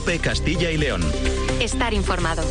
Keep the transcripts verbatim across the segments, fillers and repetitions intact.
COPE Castilla y León. Estar informado.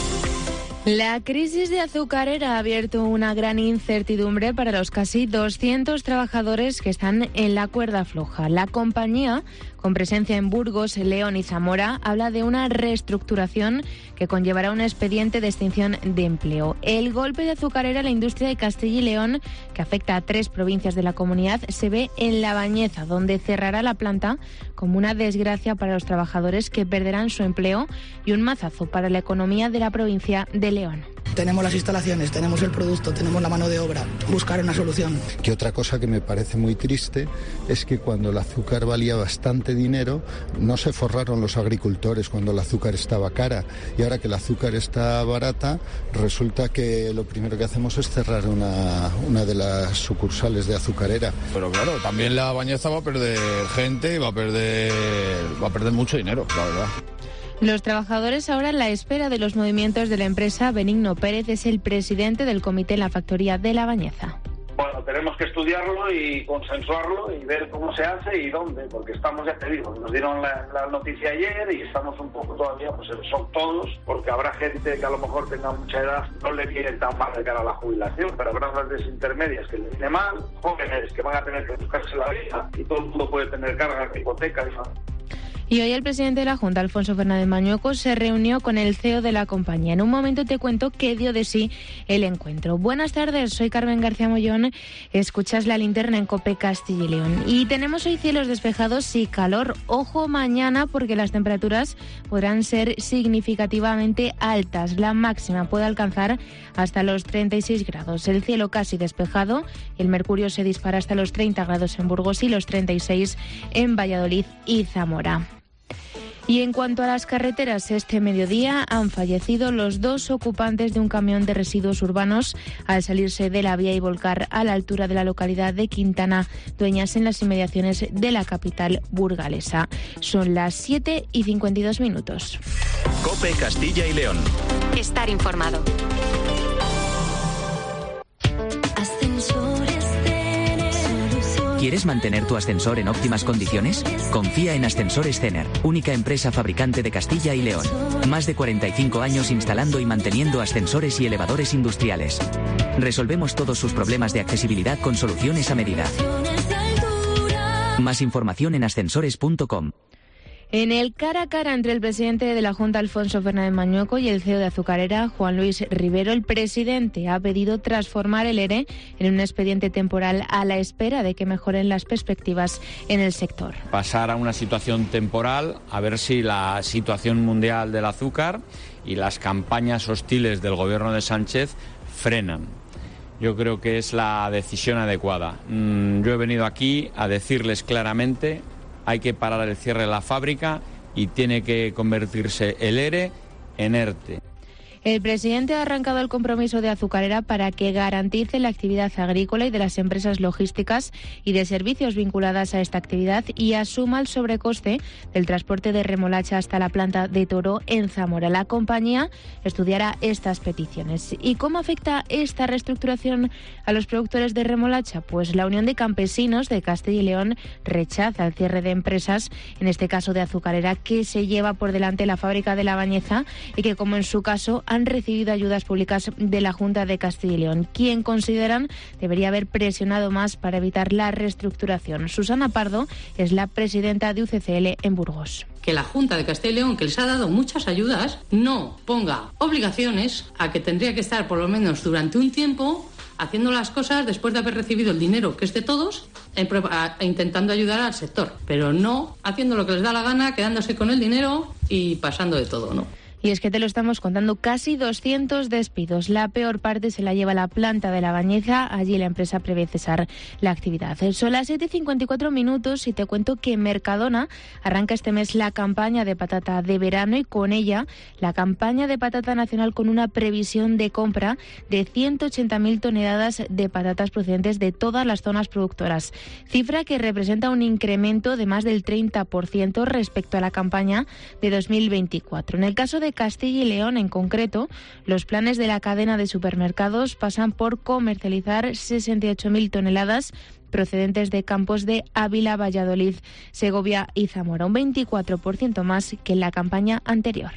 La crisis de Azucarera ha abierto una gran incertidumbre para los casi doscientos trabajadores que están en la cuerda floja. La compañía, con presencia en Burgos, León y Zamora, habla de una reestructuración que conllevará un expediente de extinción de empleo. El golpe de Azucarera a la industria de Castilla y León, que afecta a tres provincias de la comunidad, se ve en La Bañeza, donde cerrará la planta como una desgracia para los trabajadores que perderán su empleo y un mazazo para la economía de la provincia de León. Tenemos las instalaciones, tenemos el producto, tenemos la mano de obra, buscar una solución. Que otra cosa que me parece muy triste es que cuando el azúcar valía bastante dinero, no se forraron los agricultores cuando el azúcar estaba cara, y ahora que el azúcar está barata, resulta que lo primero que hacemos es cerrar una, una de las sucursales de Azucarera. Pero claro, también La Bañeza va a perder gente y va a perder, va a perder mucho dinero, la verdad. Los trabajadores ahora en la espera de los movimientos de la empresa. Benigno Pérez es el presidente del comité en la factoría de La Bañeza. Bueno, tenemos que estudiarlo y consensuarlo y ver cómo se hace y dónde, porque estamos, ya te digo, nos dieron la, la noticia ayer y estamos un poco todavía, pues en shock todos, porque habrá gente que a lo mejor tenga mucha edad, no le viene tan mal de cara a la jubilación, pero habrá las intermedias que le viene mal, jóvenes que van a tener que buscarse la vida y todo el mundo puede tener cargas de hipoteca y familia. Y hoy el presidente de la Junta, Alfonso Fernández Mañueco, se reunió con el C E O de la compañía. En un momento te cuento qué dio de sí el encuentro. Buenas tardes, soy Carmen García Mollón. Escuchas La Linterna en COPE Castilla y León. Y tenemos hoy cielos despejados y calor. Ojo mañana porque las temperaturas podrán ser significativamente altas. La máxima puede alcanzar hasta los treinta y seis grados. El cielo casi despejado. El mercurio se dispara hasta los treinta grados en Burgos y los treinta y seis en Valladolid y Zamora. Y en cuanto a las carreteras, este mediodía han fallecido los dos ocupantes de un camión de residuos urbanos al salirse de la vía y volcar a la altura de la localidad de Quintana Dueñas, en las inmediaciones de la capital burgalesa. Son las siete y cincuenta y dos minutos. COPE Castilla y León. Estar informado. ¿Quieres mantener tu ascensor en óptimas condiciones? Confía en Ascensores Cener, única empresa fabricante de Castilla y León. Más de cuarenta y cinco años instalando y manteniendo ascensores y elevadores industriales. Resolvemos todos sus problemas de accesibilidad con soluciones a medida. Más información en ascensores punto com. En el cara a cara entre el presidente de la Junta, Alfonso Fernández Mañueco, y el C E O de Azucarera, Juan Luis Rivero, el presidente ha pedido transformar el ERE en un expediente temporal a la espera de que mejoren las perspectivas en el sector. Pasar a una situación temporal, a ver si la situación mundial del azúcar y las campañas hostiles del gobierno de Sánchez frenan. Yo creo que es la decisión adecuada. Yo he venido aquí a decirles claramente: hay que parar el cierre de la fábrica y tiene que convertirse el ERE en ERTE. El presidente ha arrancado el compromiso de Azucarera para que garantice la actividad agrícola y de las empresas logísticas y de servicios vinculadas a esta actividad y asuma el sobrecoste del transporte de remolacha hasta la planta de Toro en Zamora. La compañía estudiará estas peticiones. ¿Y cómo afecta esta reestructuración a los productores de remolacha? Pues la Unión de Campesinos de Castilla y León rechaza el cierre de empresas, en este caso de Azucarera, que se lleva por delante la fábrica de La Bañeza y que, como en su caso, han recibido ayudas públicas de la Junta de Castilla y León, quien consideran debería haber presionado más para evitar la reestructuración. Susana Pardo es la presidenta de U C C L en Burgos. Que la Junta de Castilla y León, que les ha dado muchas ayudas, no ponga obligaciones a que tendría que estar por lo menos durante un tiempo haciendo las cosas después de haber recibido el dinero, que es de todos, e intentando ayudar al sector, pero no haciendo lo que les da la gana, quedándose con el dinero y pasando de todo, ¿no? Y es que te lo estamos contando, casi doscientos despidos. La peor parte se la lleva la planta de La Bañeza. Allí la empresa prevé cesar la actividad. Son las siete y cincuenta y cuatro minutos y te cuento que Mercadona arranca este mes la campaña de patata de verano y con ella la campaña de patata nacional, con una previsión de compra de ciento ochenta mil toneladas de patatas procedentes de todas las zonas productoras. Cifra que representa un incremento de más del treinta por ciento respecto a la campaña de dos mil veinticuatro. En el caso de Castilla y León, en concreto, los planes de la cadena de supermercados pasan por comercializar sesenta y ocho mil toneladas procedentes de campos de Ávila, Valladolid, Segovia y Zamora, un veinticuatro por ciento más que en la campaña anterior.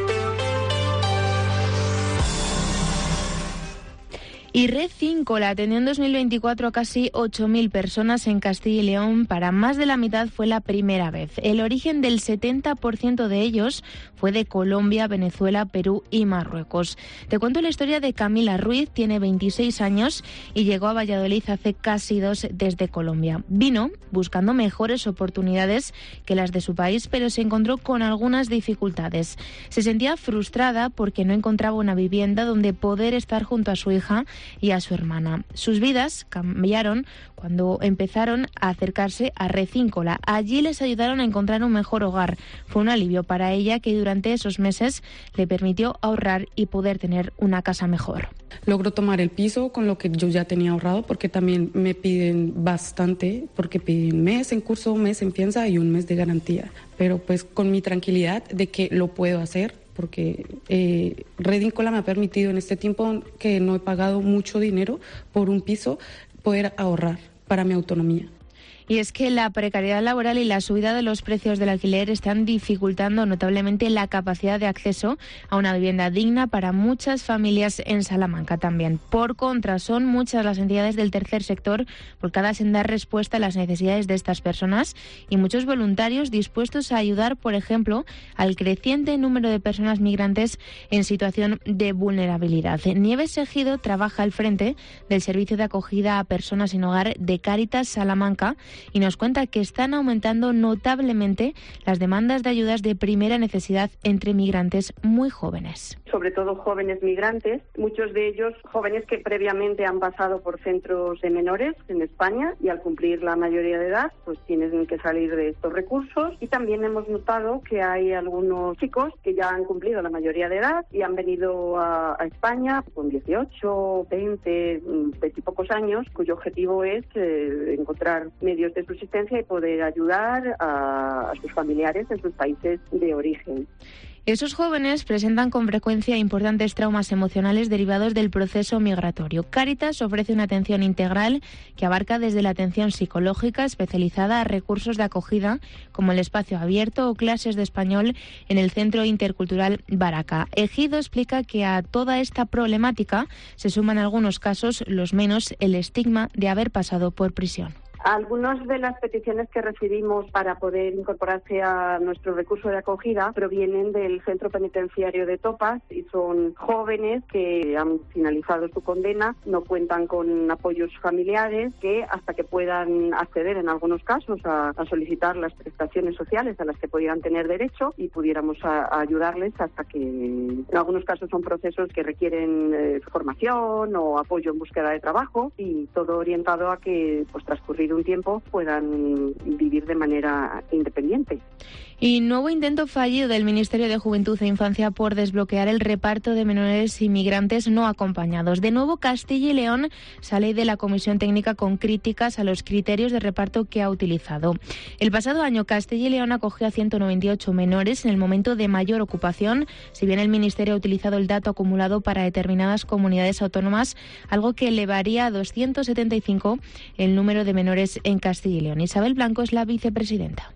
Y Recíncola atendió en dos mil veinticuatro a casi ocho mil personas en Castilla y León. Para más de la mitad fue la primera vez. El origen del setenta por ciento de ellos fue de Colombia, Venezuela, Perú y Marruecos. Te cuento la historia de Camila Ruiz, tiene veintiséis años y llegó a Valladolid hace casi dos desde Colombia. Vino buscando mejores oportunidades que las de su país, pero se encontró con algunas dificultades. Se sentía frustrada porque no encontraba una vivienda donde poder estar junto a su hija y a su hermana. Sus vidas cambiaron cuando empezaron a acercarse a Recíncola. Allí les ayudaron a encontrar un mejor hogar. Fue un alivio para ella que durante esos meses le permitió ahorrar y poder tener una casa mejor. Logro tomar el piso con lo que yo ya tenía ahorrado, porque también me piden bastante, porque piden mes en curso, un mes en fianza y un mes de garantía. Pero pues con mi tranquilidad de que lo puedo hacer, porque eh, Recíncola me ha permitido en este tiempo que no he pagado mucho dinero por un piso, poder ahorrar para mi autonomía. Y es que la precariedad laboral y la subida de los precios del alquiler están dificultando notablemente la capacidad de acceso a una vivienda digna para muchas familias en Salamanca también. Por contra, son muchas las entidades del tercer sector volcadas en dar respuesta a las necesidades de estas personas y muchos voluntarios dispuestos a ayudar, por ejemplo, al creciente número de personas migrantes en situación de vulnerabilidad. Nieves Ejido trabaja al frente del servicio de acogida a personas sin hogar de Cáritas Salamanca y nos cuenta que están aumentando notablemente las demandas de ayudas de primera necesidad entre migrantes muy jóvenes. Sobre todo jóvenes migrantes, muchos de ellos jóvenes que previamente han pasado por centros de menores en España y al cumplir la mayoría de edad pues tienen que salir de estos recursos, y también hemos notado que hay algunos chicos que ya han cumplido la mayoría de edad y han venido a, a España con dieciocho, veinte, veinte y pocos años, cuyo objetivo es eh, encontrar medios de subsistencia y poder ayudar a, a sus familiares en sus países de origen. Esos jóvenes presentan con frecuencia importantes traumas emocionales derivados del proceso migratorio. Cáritas ofrece una atención integral que abarca desde la atención psicológica especializada a recursos de acogida, como el espacio abierto o clases de español en el Centro Intercultural Baraca. Ejido explica que a toda esta problemática se suman en algunos casos, los menos, el estigma de haber pasado por prisión. Algunas de las peticiones que recibimos para poder incorporarse a nuestro recurso de acogida provienen del centro penitenciario de Topas y son jóvenes que han finalizado su condena, no cuentan con apoyos familiares, que hasta que puedan acceder en algunos casos a, a solicitar las prestaciones sociales a las que pudieran tener derecho y pudiéramos a, a ayudarles hasta que en algunos casos son procesos que requieren eh, formación o apoyo en búsqueda de trabajo, y todo orientado a que pues transcurrido un tiempo puedan vivir de manera independiente. Y nuevo intento fallido del Ministerio de Juventud e Infancia por desbloquear el reparto de menores inmigrantes no acompañados. De nuevo, Castilla y León sale de la Comisión Técnica con críticas a los criterios de reparto que ha utilizado. El pasado año, Castilla y León acogió a ciento noventa y ocho menores en el momento de mayor ocupación, si bien el Ministerio ha utilizado el dato acumulado para determinadas comunidades autónomas, algo que elevaría a doscientos setenta y cinco el número de menores en Castilla y León. Isabel Blanco es la vicepresidenta.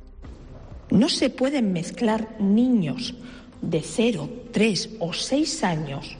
No se pueden mezclar niños de cero, tres o seis años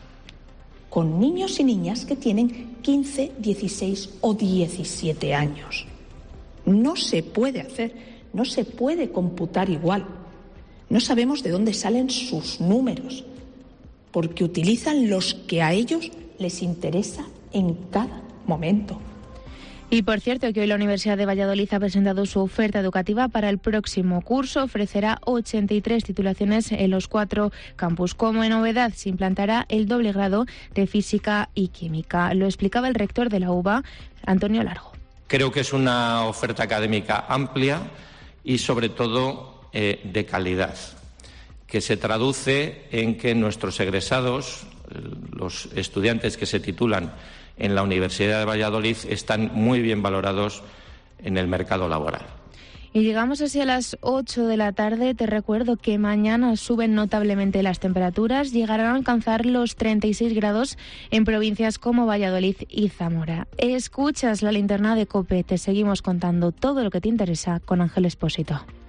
con niños y niñas que tienen quince, dieciséis o diecisiete años. No se puede hacer, no se puede computar igual. No sabemos de dónde salen sus números, porque utilizan los que a ellos les interesa en cada momento. Y por cierto que hoy la Universidad de Valladolid ha presentado su oferta educativa para el próximo curso. Ofrecerá ochenta y tres titulaciones en los cuatro campus. Como novedad, se implantará el doble grado de Física y Química. Lo explicaba el rector de la U B A, Antonio Largo. Creo que es una oferta académica amplia y sobre todo eh, de calidad, que se traduce en que nuestros egresados, los estudiantes que se titulan en la Universidad de Valladolid, están muy bien valorados en el mercado laboral. Y llegamos así a las ocho de la tarde. Te recuerdo que mañana suben notablemente las temperaturas. Llegarán a alcanzar los treinta y seis grados en provincias como Valladolid y Zamora. Escuchas la linterna de COPE. Te seguimos contando todo lo que te interesa con Ángel Expósito.